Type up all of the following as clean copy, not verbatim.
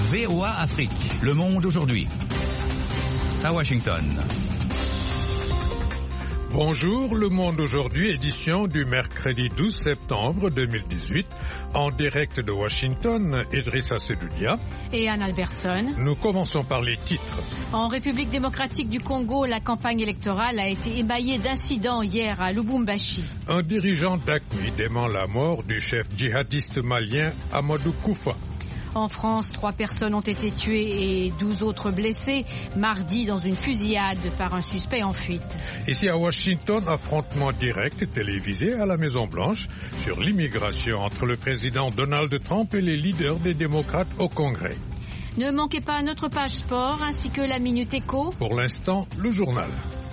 VOA Afrique, le monde aujourd'hui. À Washington. Bonjour, le monde aujourd'hui, édition du mercredi 12 septembre 2018. En direct de Washington, Idrissa Sedoudia et Anne Albertson. Nous commençons par les titres. En République démocratique du Congo, la campagne électorale a été émaillée d'incidents hier à Lubumbashi. Un dirigeant d'AQMI dément la mort du chef djihadiste malien Amadou Koufa. En France, 3 personnes ont été tuées et 12 autres blessées mardi dans une fusillade par un suspect en fuite. Ici à Washington, affrontement direct télévisé à la Maison-Blanche sur l'immigration entre le président Donald Trump et les leaders des démocrates au Congrès. Ne manquez pas notre page sport ainsi que la Minute Éco. Pour l'instant, le journal.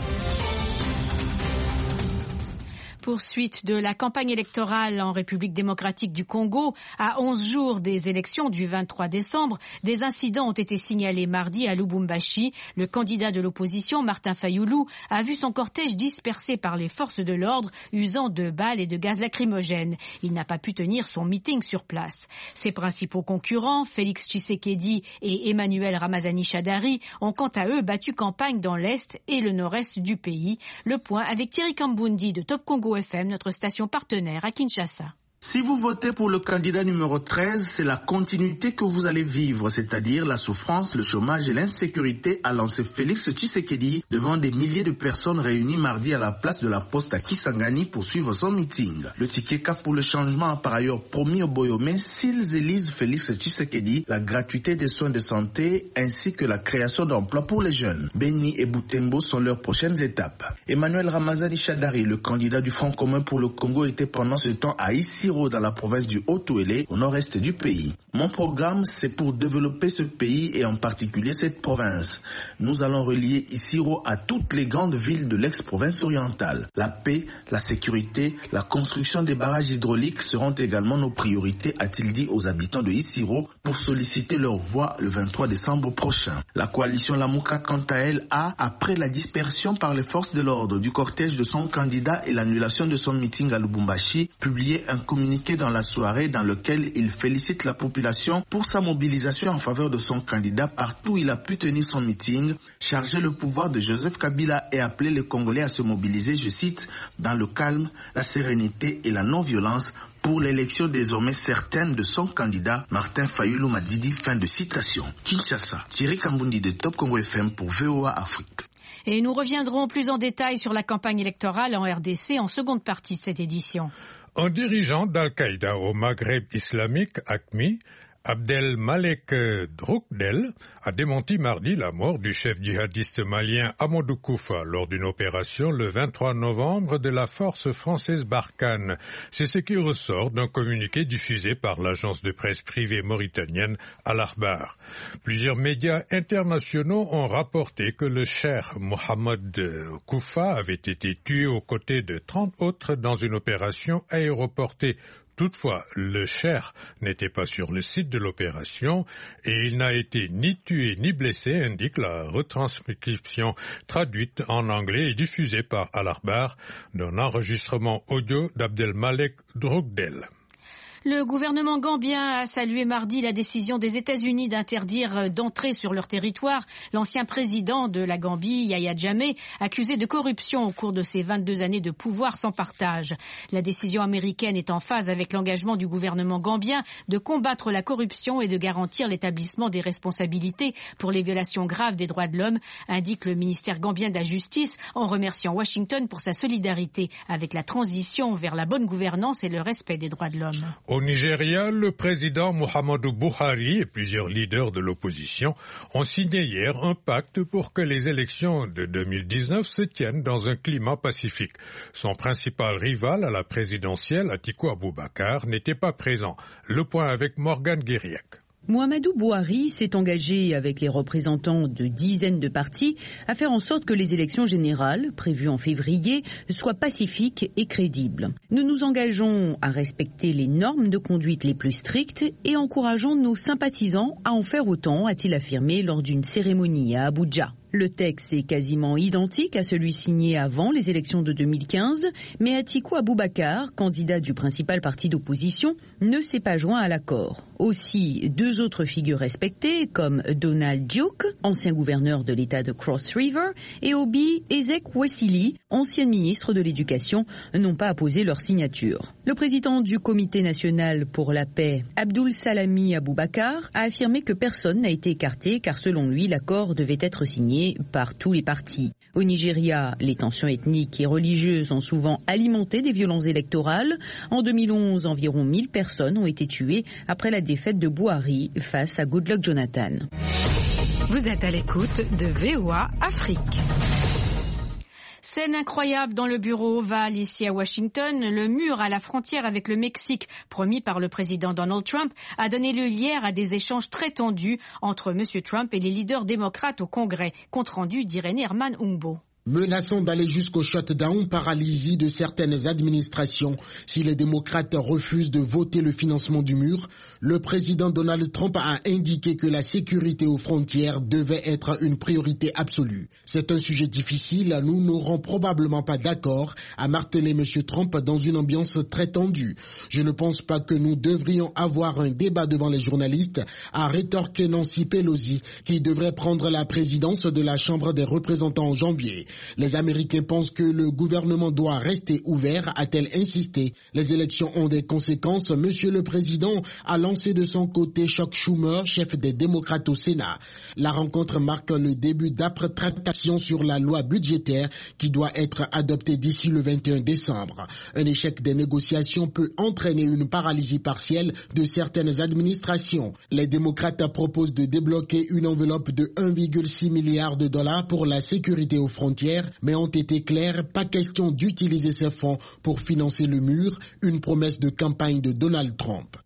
Poursuite de la campagne électorale en République démocratique du Congo. À 11 jours des élections du 23 décembre, des incidents ont été signalés mardi à Lubumbashi. Le candidat de l'opposition, Martin Fayulu, a vu son cortège dispersé par les forces de l'ordre, usant de balles et de gaz lacrymogène. Il n'a pas pu tenir son meeting sur place. Ses principaux concurrents, Félix Tshisekedi et Emmanuel Ramazani Shadary, ont quant à eux battu campagne dans l'est et le nord-est du pays. Le point avec Thierry Kambundi de Top Congo FM, notre station partenaire à Kinshasa. Si vous votez pour le candidat numéro 13, c'est la continuité que vous allez vivre, c'est-à-dire la souffrance, le chômage et l'insécurité, a lancé Félix Tshisekedi devant des milliers de personnes réunies mardi à la place de la Poste à Kisangani pour suivre son meeting. Le ticket cap pour le changement a par ailleurs promis aux Boyomais, s'ils élisent Félix Tshisekedi, la gratuité des soins de santé ainsi que la création d'emplois pour les jeunes. Beni et Butembo sont leurs prochaines étapes. Emmanuel Ramazani Shadary, le candidat du Front commun pour le Congo, était pendant ce temps à Isiro, dans la province du Haut-Touélé, au nord-est du pays. Mon programme, c'est pour développer ce pays et en particulier cette province. Nous allons relier Isiro à toutes les grandes villes de l'ex-province orientale. La paix, la sécurité, la construction des barrages hydrauliques seront également nos priorités, a-t-il dit aux habitants de Isiro pour solliciter leur voix le 23 décembre prochain. La coalition Lamuka, quant à elle, a, après la dispersion par les forces de l'ordre du cortège de son candidat et l'annulation de son meeting à Lubumbashi, publié un communiqué dans la soirée dans lequel il félicite la population pour sa mobilisation en faveur de son candidat partout où il a pu tenir son meeting, charger le pouvoir de Joseph Kabila et appeler les Congolais à se mobiliser, je cite, dans le calme, la sérénité et la non-violence pour l'élection désormais certaine de son candidat, Martin Fayulu Madidi, fin de citation. Kinshasa, Thierry Kambundi de Top Congo FM pour VOA Afrique. Et nous reviendrons plus en détail sur la campagne électorale en RDC en seconde partie de cette édition. Un dirigeant d'Al-Qaïda au Maghreb islamique, AQMI, Abdelmalek Droukdel, a démenti mardi la mort du chef djihadiste malien Amadou Koufa lors d'une opération le 23 novembre de la force française Barkhane. C'est ce qui ressort d'un communiqué diffusé par l'agence de presse privée mauritanienne Al-Akhbar. Plusieurs médias internationaux ont rapporté que le cheikh Mohamed Koufa avait été tué aux côtés de 30 autres dans une opération aéroportée. Toutefois, le cheikh n'était pas sur le site de l'opération et il n'a été ni tué ni blessé, indique la retranscription traduite en anglais et diffusée par Al-Akhbar d'un enregistrement audio d'Abdelmalek Droukdel. Le gouvernement gambien a salué mardi la décision des États-Unis d'interdire d'entrer sur leur territoire l'ancien président de la Gambie, Yahya Jammeh, accusé de corruption au cours de ses 22 années de pouvoir sans partage. La décision américaine est en phase avec l'engagement du gouvernement gambien de combattre la corruption et de garantir l'établissement des responsabilités pour les violations graves des droits de l'homme, indique le ministère gambien de la Justice en remerciant Washington pour sa solidarité avec la transition vers la bonne gouvernance et le respect des droits de l'homme. Au Nigeria, le président Muhammadu Buhari et plusieurs leaders de l'opposition ont signé hier un pacte pour que les élections de 2019 se tiennent dans un climat pacifique. Son principal rival à la présidentielle, Atiku Abubakar, n'était pas présent. Le point avec Morgane Guériac. Muhammadu Buhari s'est engagé avec les représentants de dizaines de partis à faire en sorte que les élections générales, prévues en février, soient pacifiques et crédibles. Nous nous engageons à respecter les normes de conduite les plus strictes et encourageons nos sympathisants à en faire autant, a-t-il affirmé lors d'une cérémonie à Abuja. Le texte est quasiment identique à celui signé avant les élections de 2015, mais Atiku Abubakar, candidat du principal parti d'opposition, ne s'est pas joint à l'accord. Aussi, 2 autres figures respectées, comme Donald Duke, ancien gouverneur de l'État de Cross River, et Obi Ezekwesili, ancien ministre de l'Éducation, n'ont pas apposé leur signature. Le président du Comité national pour la paix, Abdul Salami Abubakar, a affirmé que personne n'a été écarté car selon lui, l'accord devait être signé par tous les partis. Au Nigeria, les tensions ethniques et religieuses ont souvent alimenté des violences électorales. En 2011, environ 1000 personnes ont été tuées après la défaite de Buhari face à Goodluck Jonathan. Vous êtes à l'écoute de VOA Afrique. Scène incroyable dans le bureau ovale ici à Washington. Le mur à la frontière avec le Mexique, promis par le président Donald Trump, a donné lieu hier à des échanges très tendus entre M. Trump et les leaders démocrates au Congrès. Compte rendu d'Irene Herman Humbo. Menaçant d'aller jusqu'au shutdown, paralysie de certaines administrations si les démocrates refusent de voter le financement du mur, le président Donald Trump a indiqué que la sécurité aux frontières devait être une priorité absolue. C'est un sujet difficile, nous n'aurons probablement pas d'accord, a martelé M. Trump dans une ambiance très tendue. Je ne pense pas que nous devrions avoir un débat devant les journalistes, a rétorqué Nancy Pelosi, qui devrait prendre la présidence de la Chambre des représentants en janvier. Les Américains pensent que le gouvernement doit rester ouvert, a-t-elle insisté. Les élections ont des conséquences. Monsieur le Président a lancé de son côté Chuck Schumer, chef des démocrates au Sénat. La rencontre marque le début d'âpres tractations sur la loi budgétaire qui doit être adoptée d'ici le 21 décembre. Un échec des négociations peut entraîner une paralysie partielle de certaines administrations. Les démocrates proposent de débloquer une enveloppe de 1,6 milliard de dollars pour la sécurité aux frontières, mais ont été clairs, pas question d'utiliser ces fonds pour financer le mur, une promesse de campagne de Donald Trump.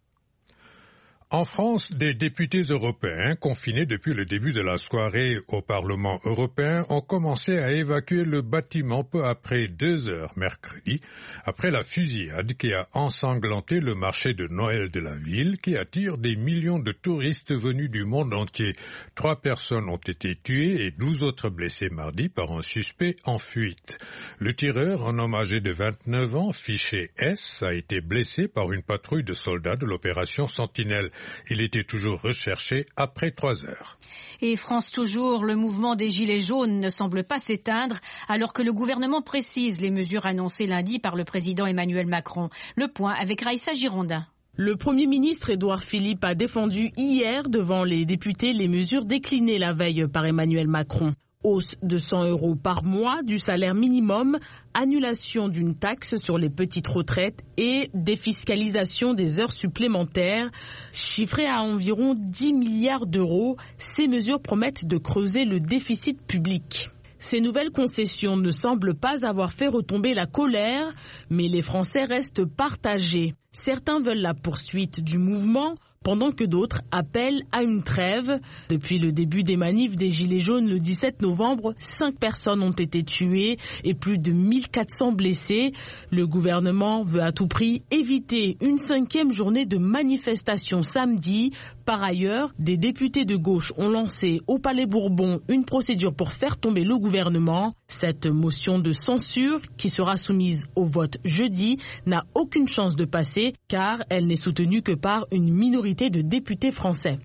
En France, des députés européens confinés depuis le début de la soirée au Parlement européen ont commencé à évacuer le bâtiment peu après 2 heures mercredi, après la fusillade qui a ensanglanté le marché de Noël de la ville qui attire des millions de touristes venus du monde entier. 3 personnes ont été tuées et 12 autres blessées mardi par un suspect en fuite. Le tireur, un homme âgé de 29 ans, fiché S, a été blessé par une patrouille de soldats de l'opération Sentinelle. Il était toujours recherché après 3 heures. Et France toujours, le mouvement des Gilets jaunes ne semble pas s'éteindre alors que le gouvernement précise les mesures annoncées lundi par le président Emmanuel Macron. Le point avec Raïssa Girondin. Le Premier ministre Édouard Philippe a défendu hier devant les députés les mesures déclinées la veille par Emmanuel Macron. Hausse de 100 € par mois du salaire minimum, annulation d'une taxe sur les petites retraites et défiscalisation des heures supplémentaires. Chiffrées à environ 10 milliards d'euros, ces mesures promettent de creuser le déficit public. Ces nouvelles concessions ne semblent pas avoir fait retomber la colère, mais les Français restent partagés. Certains veulent la poursuite du mouvement, pendant que d'autres appellent à une trêve. Depuis le début des manifs des Gilets jaunes le 17 novembre, 5 personnes ont été tuées et plus de 1400 blessés. Le gouvernement veut à tout prix éviter une 5e journée de manifestation samedi. Par ailleurs, des députés de gauche ont lancé au Palais Bourbon une procédure pour faire tomber le gouvernement. Cette motion de censure, qui sera soumise au vote jeudi, n'a aucune chance de passer car elle n'est soutenue que par une minorité de députés français.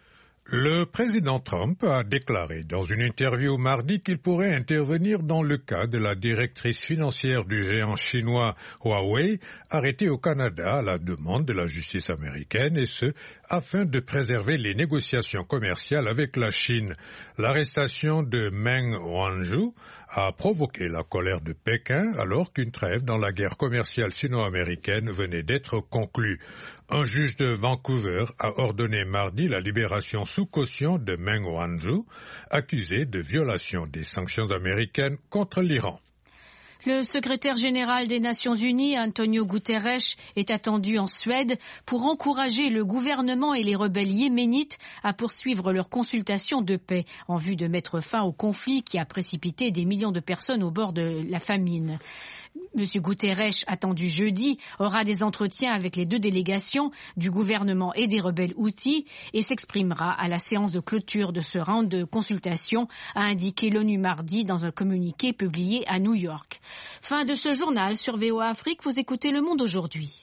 Le président Trump a déclaré dans une interview mardi qu'il pourrait intervenir dans le cas de la directrice financière du géant chinois Huawei, arrêtée au Canada à la demande de la justice américaine, et ce, afin de préserver les négociations commerciales avec la Chine. L'arrestation de Meng Wanzhou a provoqué la colère de Pékin alors qu'une trêve dans la guerre commerciale sino-américaine venait d'être conclue. Un juge de Vancouver a ordonné mardi la libération sous caution de Meng Wanzhou, accusé de violation des sanctions américaines contre l'Iran. Le secrétaire général des Nations Unies, Antonio Guterres, est attendu en Suède pour encourager le gouvernement et les rebelles yéménites à poursuivre leurs consultations de paix en vue de mettre fin au conflit qui a précipité des millions de personnes au bord de la famine. M. Guterres, attendu jeudi, aura des entretiens avec les 2 délégations du gouvernement et des rebelles Houthis et s'exprimera à la séance de clôture de ce round de consultation, a indiqué l'ONU mardi dans un communiqué publié à New York. Fin de ce journal sur VOA Afrique, vous écoutez Le Monde aujourd'hui.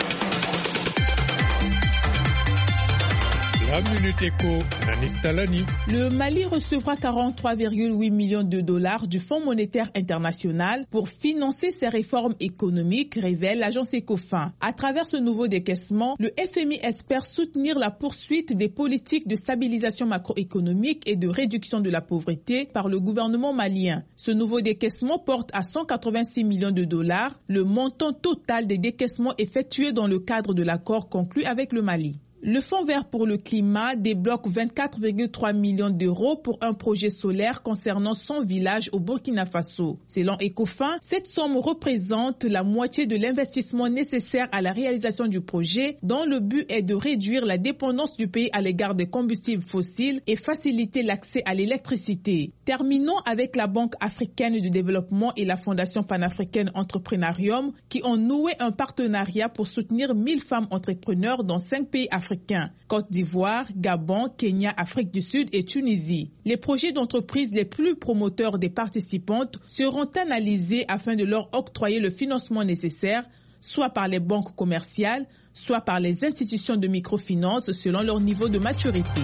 La Minute Éco, Nanik Talani. Le Mali recevra 43,8 millions de dollars du Fonds monétaire international pour financer ses réformes économiques, révèle l'agence Ecofin. À travers ce nouveau décaissement, le FMI espère soutenir la poursuite des politiques de stabilisation macroéconomique et de réduction de la pauvreté par le gouvernement malien. Ce nouveau décaissement porte à 186 millions de dollars le montant total des décaissements effectués dans le cadre de l'accord conclu avec le Mali. Le Fonds vert pour le climat débloque 24,3 millions d'euros pour un projet solaire concernant 100 villages au Burkina Faso. Selon Ecofin, cette somme représente la moitié de l'investissement nécessaire à la réalisation du projet, dont le but est de réduire la dépendance du pays à l'égard des combustibles fossiles et faciliter l'accès à l'électricité. Terminons avec la Banque africaine de développement et la Fondation panafricaine Entrepreneurium qui ont noué un partenariat pour soutenir 1000 femmes entrepreneurs dans 5 pays africains. Côte d'Ivoire, Gabon, Kenya, Afrique du Sud et Tunisie. Les projets d'entreprise les plus promoteurs des participantes seront analysés afin de leur octroyer le financement nécessaire, soit par les banques commerciales, soit par les institutions de microfinance selon leur niveau de maturité.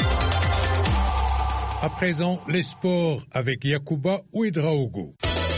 À présent, les sports avec Yacouba Ouedraogo.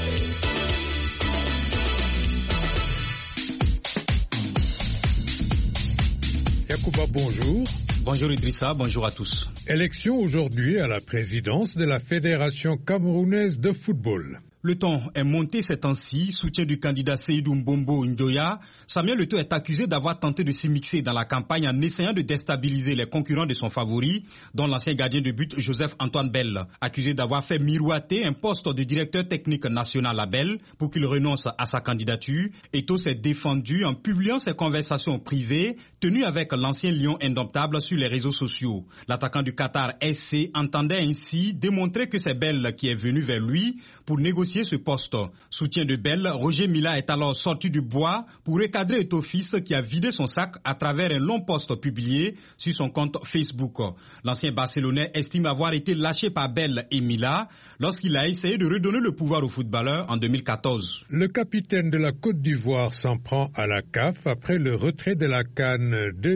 Yacouba, bonjour. Bonjour Idrissa, bonjour à tous. Élection aujourd'hui à la présidence de la Fédération camerounaise de football. Le ton est monté ces temps-ci, soutien du candidat Seydou Mbombo Ndoya. Samuel Eto'o est accusé d'avoir tenté de s'immiscer dans la campagne en essayant de déstabiliser les concurrents de son favori, dont l'ancien gardien de but Joseph-Antoine Bell. Accusé d'avoir fait miroiter un poste de directeur technique national à Bell pour qu'il renonce à sa candidature, Eto'o s'est défendu en publiant ses conversations privées tenues avec l'ancien lion indomptable sur les réseaux sociaux. L'attaquant du Qatar SC entendait ainsi démontrer que c'est Bell qui est venu vers lui pour négocier ce poste. Soutien de Bell, Roger Mila est alors sorti du bois pour recadrer Eto'o fils qui a vidé son sac à travers un long post publié sur son compte Facebook. L'ancien Barcelonais estime avoir été lâché par Bell et Mila lorsqu'il a essayé de redonner le pouvoir aux footballeurs en 2014. Le capitaine de la Côte d'Ivoire s'en prend à la CAF après le retrait de la CAN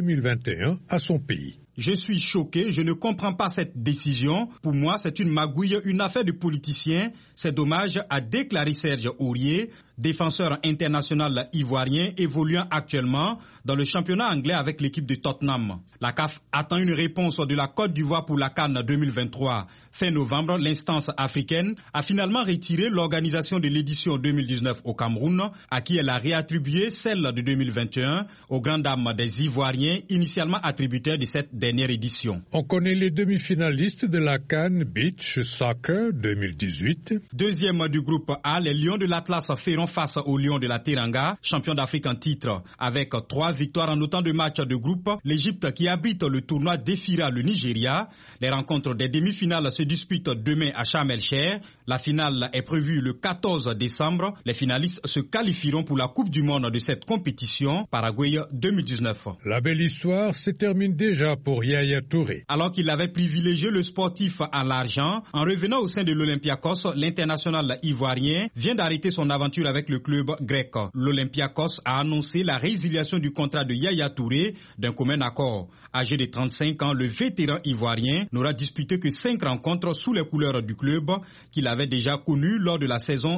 2021 à son pays. Je suis choqué, je ne comprends pas cette décision. Pour moi, c'est une magouille, une affaire de politiciens. C'est dommage, a déclaré Serge Aurier, défenseur international ivoirien évoluant actuellement dans le championnat anglais avec l'équipe de Tottenham. La CAF attend une réponse de la Côte d'Ivoire pour la CAN 2023. Fin novembre, l'instance africaine a finalement retiré l'organisation de l'édition 2019 au Cameroun, à qui elle a réattribué celle de 2021 aux grandes dames des Ivoiriens, initialement attributaires de cette dernière édition. On connaît les demi-finalistes de la CAN Beach Soccer 2018. Deuxième du groupe A, les Lions de l'Atlas feront face aux Lions de la Teranga, champions d'Afrique en titre. Avec 3 victoires en autant de matchs de groupe, l'Égypte qui abrite le tournoi défiera le Nigeria. Les rencontres des demi-finales se disputent demain à Sharm el-Sheikh. La finale est prévue le 14 décembre. Les finalistes se qualifieront pour la Coupe du Monde de cette compétition, Paraguay 2019. La belle histoire se termine déjà pour Yaya Touré. Alors qu'il avait privilégié le sportif à l'argent, en revenant au sein de l'Olympiakos, l'international ivoirien vient d'arrêter son aventure avec le club grec. L'Olympiakos a annoncé la résiliation du contrat de Yaya Touré d'un commun accord. Âgé de 35 ans, le vétéran ivoirien n'aura disputé que 5 rencontres sous les couleurs du club qu'il avait déjà connu lors de la saison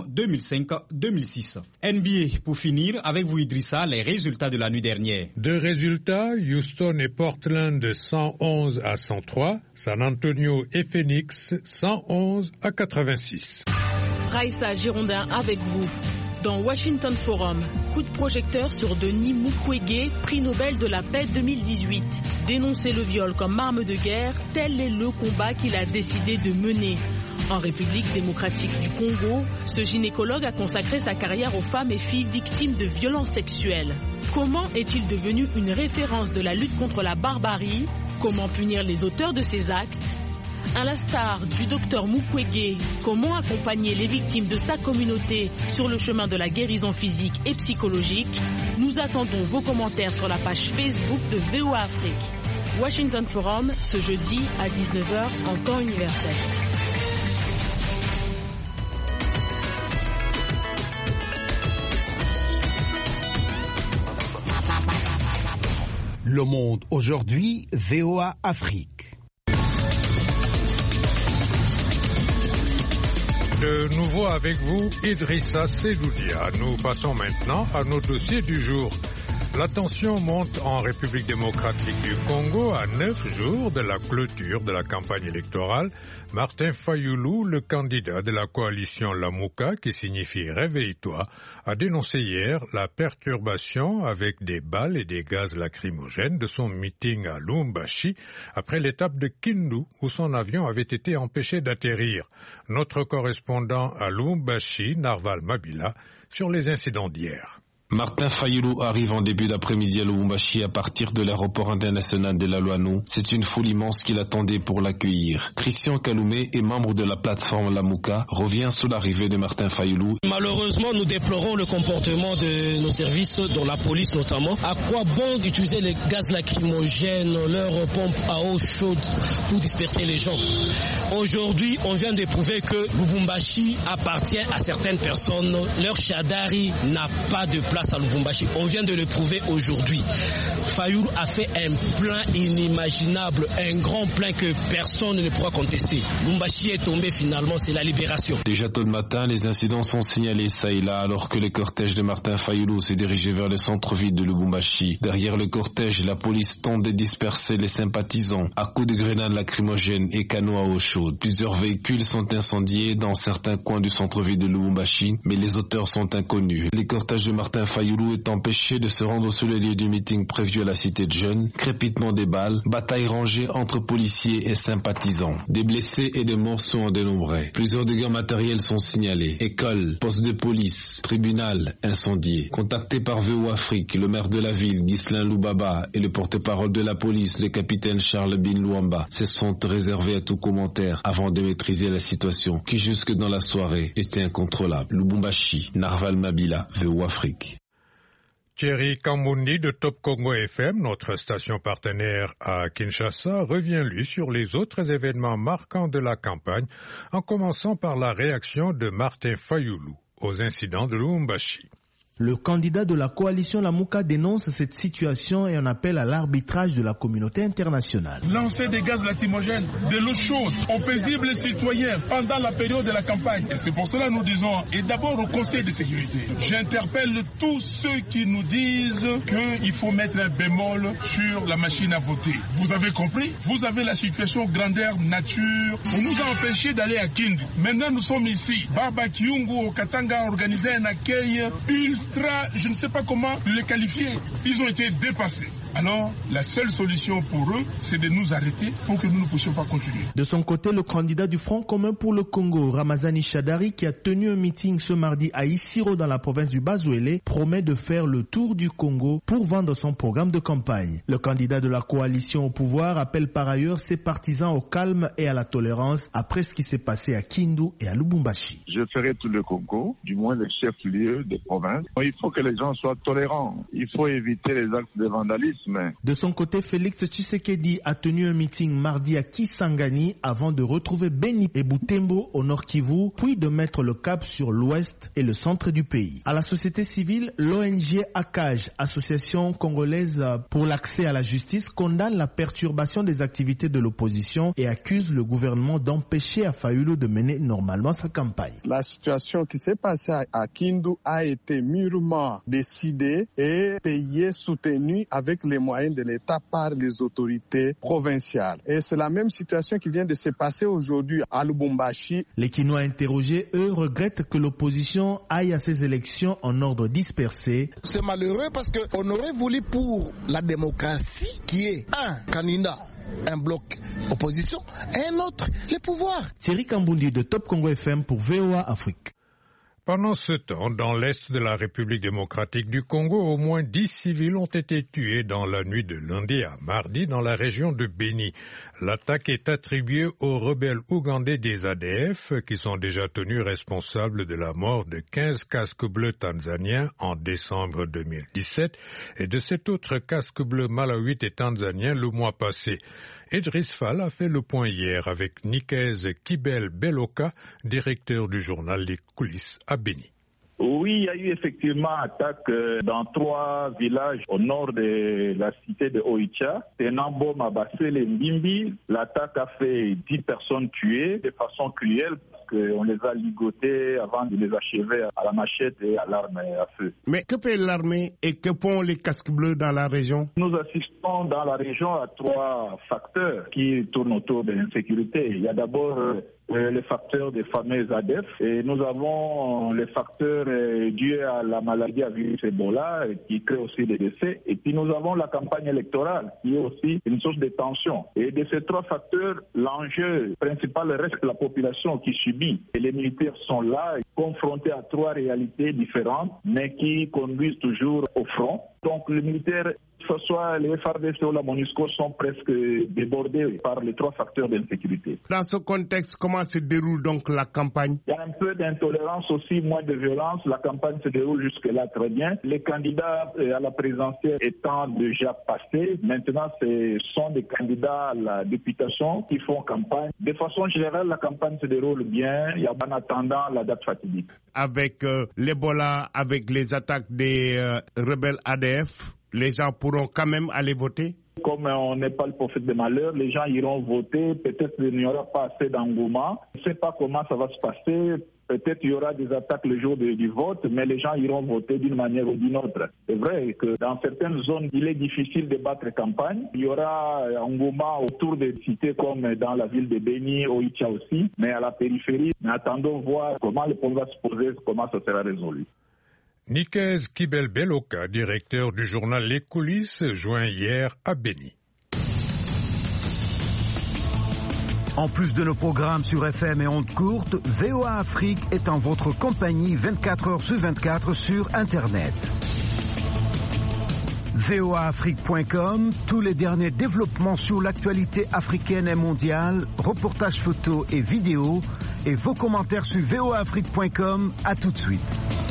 2005-2006. NBA, pour finir, avec vous Idrissa, les résultats de la nuit dernière. 2 résultats, Houston et Portland 111 à 103, San Antonio et Phoenix 111 à 86. Raïssa Girondin avec vous. Dans Washington Forum, coup de projecteur sur Denis Mukwege, prix Nobel de la paix 2018. Dénoncer le viol comme arme de guerre, tel est le combat qu'il a décidé de mener. En République démocratique du Congo, ce gynécologue a consacré sa carrière aux femmes et filles victimes de violences sexuelles. Comment est-il devenu une référence de la lutte contre la barbarie? Comment punir les auteurs de ces actes? À l'instar du docteur Mukwege, comment accompagner les victimes de sa communauté sur le chemin de la guérison physique et psychologique? Nous attendons vos commentaires sur la page Facebook de VOA Afrique. Washington Forum, ce jeudi à 19h en temps universel. Le Monde aujourd'hui, VOA Afrique. De nouveau avec vous, Idrissa Sedoudia. Nous passons maintenant à nos dossiers du jour. La tension monte en République démocratique du Congo à 9 jours de la clôture de la campagne électorale. Martin Fayulu, le candidat de la coalition Lamuka, qui signifie Réveille-toi, a dénoncé hier la perturbation avec des balles et des gaz lacrymogènes de son meeting à Lubumbashi après l'étape de Kindu où son avion avait été empêché d'atterrir. Notre correspondant à Lubumbashi, Narval Mabila, sur les incidents d'hier. Martin Fayulu arrive en début d'après-midi à Lubumbashi à partir de l'aéroport international de la Loanou. C'est une foule immense qui l'attendait pour l'accueillir. Christian Kaloumé est membre de la plateforme Lamuka, revient sur l'arrivée de Martin Fayulu. Malheureusement, nous déplorons le comportement de nos services, dont la police notamment. À quoi bon utiliser les gaz lacrymogènes, leurs pompes à eau chaude pour disperser les gens? Aujourd'hui, on vient de prouver que Lubumbashi appartient à certaines personnes. Leur Shadari n'a pas de place à Lubumbashi. On vient de le prouver aujourd'hui. Fayulu a fait un plan inimaginable, un grand plan que personne ne pourra contester. Lubumbashi est tombé finalement, c'est la libération. Déjà tôt le matin, les incidents sont signalés ça et là alors que le cortège de Martin Fayulu s'est dirigé vers le centre-ville de Lubumbashi. Derrière le cortège, la police tente de disperser les sympathisants à coups de grenades lacrymogènes et canons à eau chaude. Plusieurs véhicules sont incendiés dans certains coins du centre-ville de Lubumbashi, mais les auteurs sont inconnus. Le cortège de Martin Fayulu est empêché de se rendre sur le lieu du meeting prévu à la cité de Jeunes. Crépitement des balles, bataille rangée entre policiers et sympathisants. Des blessés et des morts sont dénombrés. Plusieurs dégâts matériels sont signalés. Écoles, postes de police, tribunal incendiés. Contacté par VOA Afrique, le maire de la ville, Ghislain Loubaba, et le porte-parole de la police, le capitaine Charles Bin Luamba, se sont réservés à tout commentaire avant de maîtriser la situation qui jusque dans la soirée était incontrôlable. Lubumbashi, Narval Mabila, VOA Afrique. Thierry Kambundi de Top Congo FM, notre station partenaire à Kinshasa, revient lui sur les autres événements marquants de la campagne, en commençant par la réaction de Martin Fayulu aux incidents de Lubumbashi. Le candidat de la coalition Lamuka dénonce cette situation et en appelle à l'arbitrage de la communauté internationale. Lancer des gaz lacrymogènes, de l'eau chaude aux paisibles citoyens pendant la période de la campagne. Et c'est pour cela que nous disons, et d'abord au Conseil de sécurité, j'interpelle tous ceux qui nous disent qu'il faut mettre un bémol sur la machine à voter. Vous avez compris? Vous avez la situation grandeur nature. On nous a empêchés d'aller à Kindu. Maintenant nous sommes ici. Baba Kiungu au Katanga a organisé un accueil je ne sais pas comment les qualifier. Ils ont été dépassés. Alors, la seule solution pour eux, c'est de nous arrêter pour que nous ne puissions pas continuer. De son côté, le candidat du Front commun pour le Congo, Ramazani Shadari, qui a tenu un meeting ce mardi à Isiro dans la province du Bas-Ouélé, promet de faire le tour du Congo pour vendre son programme de campagne. Le candidat de la coalition au pouvoir appelle par ailleurs ses partisans au calme et à la tolérance après ce qui s'est passé à Kindu et à Lubumbashi. Je ferai tout le Congo, du moins les chefs-lieux des provinces. Il faut que les gens soient tolérants. Il faut éviter les actes de vandalisme. De son côté, Félix Tshisekedi a tenu un meeting mardi à Kisangani avant de retrouver Beni et Butembo au Nord Kivu, puis de mettre le cap sur l'ouest et le centre du pays. À la société civile, l'ONG ACAJ, Association congolaise pour l'accès à la justice, condamne la perturbation des activités de l'opposition et accuse le gouvernement d'empêcher à Fayulu de mener normalement sa campagne. La situation qui s'est passée à Kindu a été mûrement décidée et payée, soutenue avec les moyens de l'État par les autorités provinciales. Et c'est la même situation qui vient de se passer aujourd'hui à Lubumbashi. Les Kinois interrogés, eux, regrettent que l'opposition aille à ces élections en ordre dispersé. C'est malheureux parce qu'on aurait voulu pour la démocratie qui est un candidat, un bloc opposition, et un autre, le pouvoir. Thierry Kambundi de Top Congo FM pour VOA Afrique. Pendant ce temps, dans l'est de la République démocratique du Congo, au moins 10 civils ont été tués dans la nuit de lundi à mardi dans la région de Beni. L'attaque est attribuée aux rebelles ougandais des ADF qui sont déjà tenus responsables de la mort de 15 casques bleus tanzaniens en décembre 2017 et de 7 autres casques bleus malawite et tanzaniens le mois passé. Idriss Fall a fait le point hier avec Nikez Kibel-Beloka, directeur du journal Les Coulisses à Beni. Oui, il y a eu effectivement attaque dans 3 villages au nord de la cité de Oicha. C'est Nambo, Mabassé, les Mbimbi. L'attaque a fait 10 personnes tuées de façon cruelle parce qu'on les a ligotés avant de les achever à la machette et à l'arme à feu. Mais que fait l'armée et que font les casques bleus dans la région? Nous assistons dans la région à 3 facteurs qui tournent autour de l'insécurité. Il y a d'abord les facteurs des fameux ADF et nous avons les facteurs dus à la maladie à virus Ebola qui crée aussi des décès et puis nous avons la campagne électorale qui est aussi une source de tension. Et de ces 3 facteurs, l'enjeu principal reste la population qui subit et les militaires sont là confrontés à 3 réalités différentes mais qui conduisent toujours au front. Donc les militaires, que ce soit les FARDC ou la MONUSCO, sont presque débordés par les 3 facteurs d'insécurité. Dans ce contexte, comment se déroule donc la campagne? Il y a un peu d'intolérance aussi, moins de violence. La campagne se déroule jusque-là très bien. Les candidats à la présidentielle étant déjà passés, maintenant ce sont des candidats à la députation qui font campagne. De façon générale, la campagne se déroule bien, il y a en attendant la date fatidique. Avec l'Ebola, avec les attaques des rebelles ADF, les gens pourront quand même aller voter? Comme on n'est pas le prophète de malheur, les gens iront voter. Peut-être qu'il n'y aura pas assez d'engouement. Je ne sais pas comment ça va se passer. Peut-être qu'il y aura des attaques le jour du vote, mais les gens iront voter d'une manière ou d'une autre. C'est vrai que dans certaines zones, il est difficile de battre campagne. Il y aura un engouement autour des cités comme dans la ville de Beni, Oicha aussi, mais à la périphérie. Mais attendons voir comment le problème va se poser, comment ça sera résolu. Nikez Kibel-Beloka, directeur du journal Les Coulisses, joint hier à Beni. En plus de nos programmes sur FM et ondes courtes, VOA Afrique est en votre compagnie 24 heures sur 24 sur Internet. voaafrique.com, tous les derniers développements sur l'actualité africaine et mondiale, reportages photos et vidéos, et vos commentaires sur voaafrique.com. À tout de suite.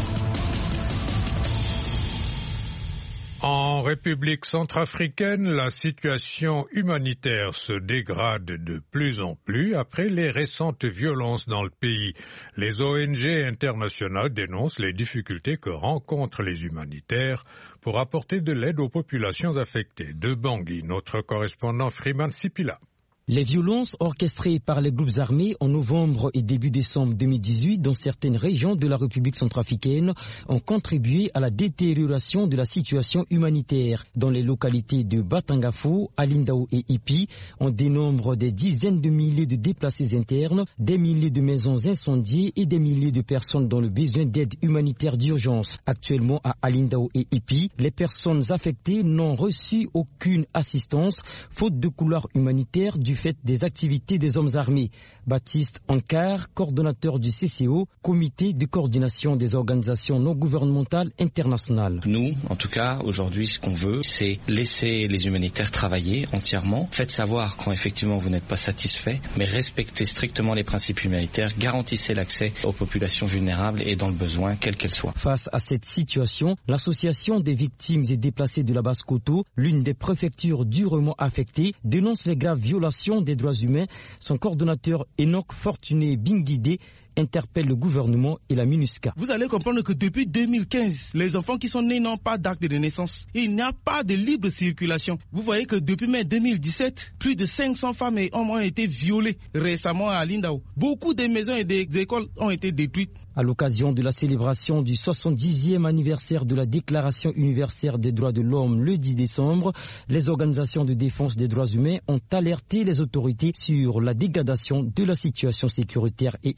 En République centrafricaine, la situation humanitaire se dégrade de plus en plus après les récentes violences dans le pays. Les ONG internationales dénoncent les difficultés que rencontrent les humanitaires pour apporter de l'aide aux populations affectées. De Bangui, notre correspondant Freeman Sipila. Les violences orchestrées par les groupes armés en novembre et début décembre 2018 dans certaines régions de la République centrafricaine ont contribué à la détérioration de la situation humanitaire. Dans les localités de Batangafo, Alindao et Ipi, on dénombre des dizaines de milliers de déplacés internes, des milliers de maisons incendiées et des milliers de personnes dans le besoin d'aide humanitaire d'urgence. Actuellement à Alindao et Ipi, les personnes affectées n'ont reçu aucune assistance, faute de couloir humanitaire du fait des activités des hommes armés. Baptiste Ankar, coordonnateur du CCO, comité de coordination des organisations non gouvernementales internationales. Nous, en tout cas, aujourd'hui, ce qu'on veut, c'est laisser les humanitaires travailler entièrement. Faites savoir quand effectivement vous n'êtes pas satisfait, mais respectez strictement les principes humanitaires, garantissez l'accès aux populations vulnérables et dans le besoin, quelle qu'elle soit. Face à cette situation, l'association des victimes et déplacés de la Basse-Koto, l'une des préfectures durement affectées, dénonce les graves violations des droits humains. Son coordonnateur Enoch Fortuné Bingide interpelle le gouvernement et la MINUSCA. Vous allez comprendre que depuis 2015, les enfants qui sont nés n'ont pas d'acte de naissance. Il n'y a pas de libre circulation. Vous voyez que depuis mai 2017, plus de 500 femmes et hommes ont été violés récemment à Lindao. Beaucoup de maisons et des écoles ont été détruites. À l'occasion de la célébration du 70e anniversaire de la Déclaration universelle des droits de l'homme le 10 décembre, les organisations de défense des droits humains ont alerté les autorités sur la dégradation de la situation sécuritaire et humanitaire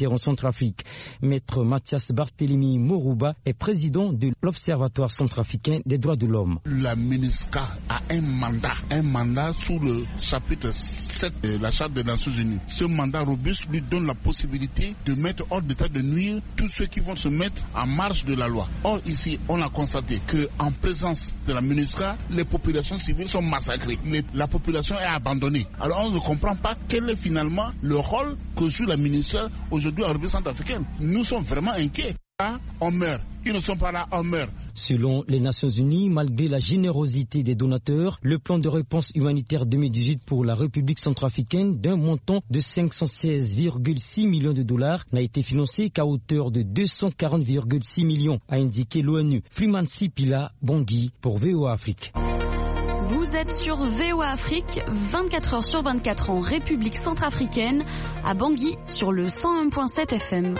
humanitaire en Centrafrique. Maître Mathias Barthélémy Morouba est président de l'Observatoire centrafricain des droits de l'homme. La MINUSCA a un mandat sous le chapitre 7 de la Charte des Nations Unies. Ce mandat robuste lui donne la possibilité de mettre hors d'état de nuire tous ceux qui vont se mettre en marge de la loi. Or ici, on a constaté qu'en présence de la MINUSCA, les populations civiles sont massacrées. La population est abandonnée. Alors on ne comprend pas quel est finalement le rôle que joue la MINUSCA aujourd'hui en République centrafricaine. Nous sommes vraiment inquiets. Là, on meurt. Ils ne sont pas là, on meurt. Selon les Nations Unies, malgré la générosité des donateurs, le plan de réponse humanitaire 2018 pour la République centrafricaine d'un montant de 516,6 millions de dollars n'a été financé qu'à hauteur de 240,6 millions, a indiqué l'ONU. Freeman Sipila, Bangui pour VOA Afrique. Vous êtes sur VOA Afrique, 24 heures sur 24 en République centrafricaine, à Bangui sur le 101.7 FM.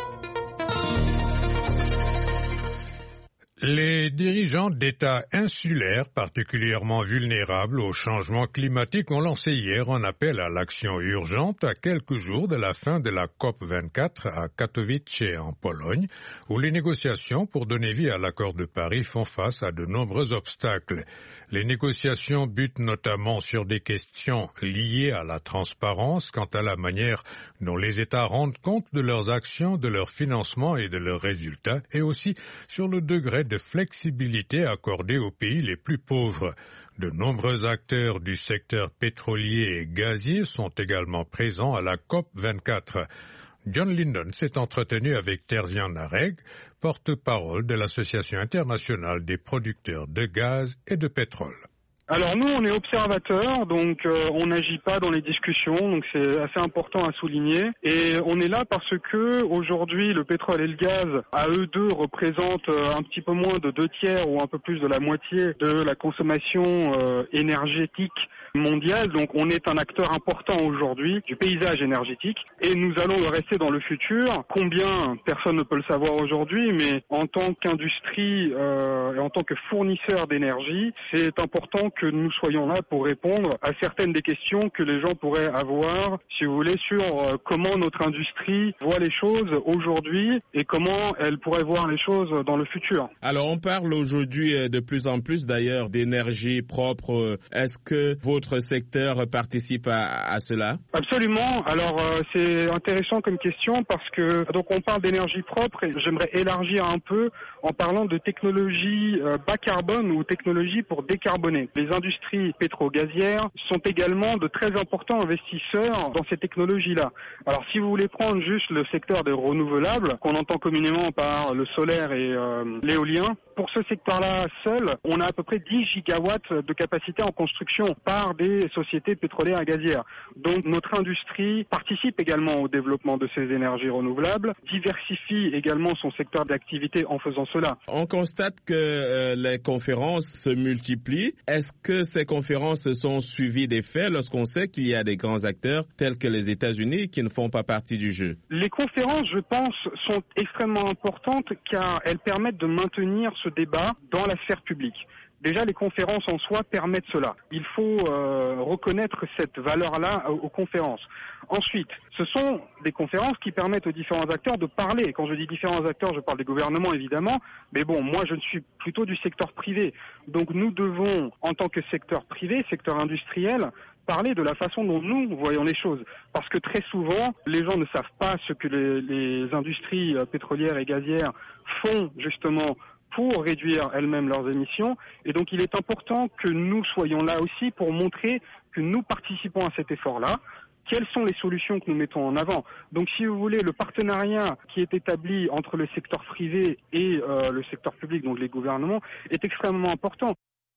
Les dirigeants d'États insulaires particulièrement vulnérables au changement climatique ont lancé hier un appel à l'action urgente à quelques jours de la fin de la COP24 à Katowice en Pologne, où les négociations pour donner vie à l'accord de Paris font face à de nombreux obstacles. Les négociations butent notamment sur des questions liées à la transparence quant à la manière dont les États rendent compte de leurs actions, de leur financement et de leurs résultats, et aussi sur le degré de flexibilité accordé aux pays les plus pauvres. De nombreux acteurs du secteur pétrolier et gazier sont également présents à la COP24. John Lyndon s'est entretenu avec Terzian Nareg, porte-parole de l'Association internationale des producteurs de gaz et de pétrole. Alors nous, on est observateurs, donc on n'agit pas dans les discussions, donc c'est assez important à souligner. Et on est là parce que aujourd'hui, le pétrole et le gaz, à eux deux, représentent un petit peu moins de 2/3 ou un peu plus de la moitié de la consommation énergétique mondiale. Donc on est un acteur important aujourd'hui du paysage énergétique et nous allons le rester dans le futur. Combien, personne ne peut le savoir aujourd'hui, mais en tant qu'industrie et en tant que fournisseur d'énergie, c'est important que nous soyons là pour répondre à certaines des questions que les gens pourraient avoir, si vous voulez, sur comment notre industrie voit les choses aujourd'hui et comment elle pourrait voir les choses dans le futur. Alors on parle aujourd'hui de plus en plus d'ailleurs d'énergie propre. Est-ce que votre secteur participe à cela? Absolument. Alors c'est intéressant comme question parce que donc on parle d'énergie propre et j'aimerais élargir un peu en parlant de technologies bas carbone ou technologies pour décarboner. Les industries pétro-gazières sont également de très importants investisseurs dans ces technologies-là. Alors si vous voulez prendre juste le secteur des renouvelables, qu'on entend communément par le solaire et l'éolien, pour ce secteur-là seul, on a à peu près 10 gigawatts de capacité en construction par des sociétés pétrolières et gazières. Donc notre industrie participe également au développement de ces énergies renouvelables, diversifie également son secteur d'activité en faisant cela. On constate que les conférences se multiplient. Est-ce que ces conférences sont suivies des faits lorsqu'on sait qu'il y a des grands acteurs tels que les États-Unis qui ne font pas partie du jeu? Les conférences, je pense, sont extrêmement importantes car elles permettent de maintenir ce débat dans la sphère publique. Déjà, les conférences en soi permettent cela. Il faut reconnaître cette valeur-là aux conférences. Ensuite, ce sont des conférences qui permettent aux différents acteurs de parler. Quand je dis différents acteurs, je parle des gouvernements évidemment, mais bon, moi je suis plutôt du secteur privé. Donc nous devons, en tant que secteur privé, secteur industriel, parler de la façon dont nous voyons les choses. Parce que très souvent, les gens ne savent pas ce que les industries pétrolières et gazières font justement pour réduire elles-mêmes leurs émissions. Et donc il est important que nous soyons là aussi pour montrer que nous participons à cet effort-là. Quelles sont les solutions que nous mettons en avant? Donc si vous voulez, le partenariat qui est établi entre le secteur privé et le secteur public, donc les gouvernements, est extrêmement important.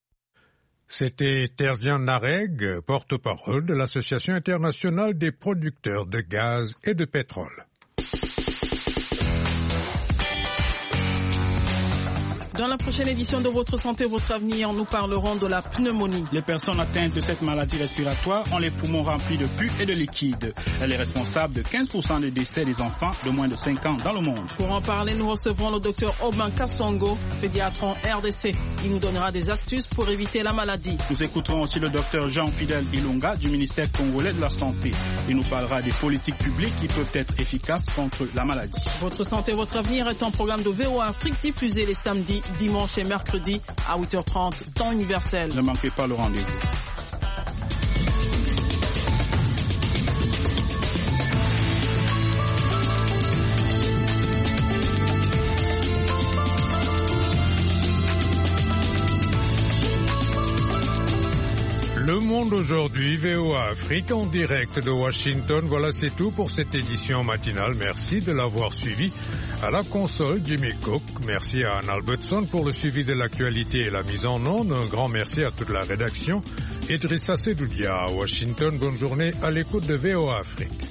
C'était Terzian Nareg, porte-parole de l'Association internationale des producteurs de gaz et de pétrole. Dans la prochaine édition de Votre Santé, Votre Avenir, nous parlerons de la pneumonie. Les personnes atteintes de cette maladie respiratoire ont les poumons remplis de pus et de liquide. Elle est responsable de 15% des décès des enfants de moins de 5 ans dans le monde. Pour en parler, nous recevrons le docteur Oban Kassongo, pédiatre en RDC. Il nous donnera des astuces pour éviter la maladie. Nous écouterons aussi le docteur Jean-Fidèle Ilunga du ministère congolais de la Santé. Il nous parlera des politiques publiques qui peuvent être efficaces contre la maladie. Votre Santé, Votre Avenir est un programme de VOA Afrique diffusé les samedis, dimanches et mercredis à 8h30, temps universel. Ne manquez pas le rendez-vous. Le Monde aujourd'hui, VOA Afrique en direct de Washington. Voilà, c'est tout pour cette édition matinale. Merci de l'avoir suivi. À la console, Jimmy Cook. Merci à Anne Albertson pour le suivi de l'actualité et la mise en onde. Un grand merci à toute la rédaction. Idrissa Sedoudia à Washington. Bonne journée à l'écoute de VOA Afrique.